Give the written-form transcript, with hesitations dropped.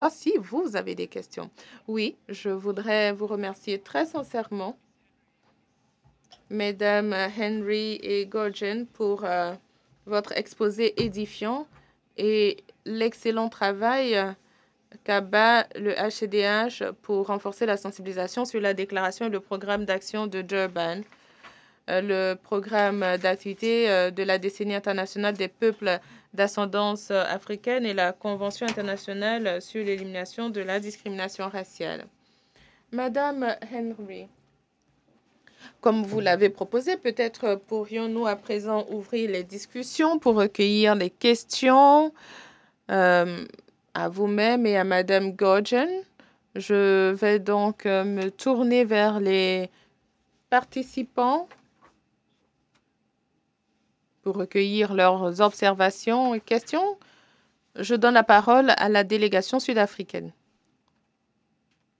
Ah si, vous avez des questions. Oui, je voudrais vous remercier très sincèrement, Mesdames Henry et Gorgon, pour votre exposé édifiant et l'excellent travail qu'abat le HCDH pour renforcer la sensibilisation sur la déclaration et le programme d'action de Durban, le programme d'activité de la décennie internationale des peuples d'ascendance africaine et la Convention internationale sur l'élimination de la discrimination raciale. Madame Henry, comme vous l'avez proposé, peut-être pourrions-nous à présent ouvrir les discussions pour recueillir les questions euh, à vous-même et à Madame Gorgon. Je vais donc me tourner vers les participants pour recueillir leurs observations et questions. Je donne la parole à la délégation sud-africaine.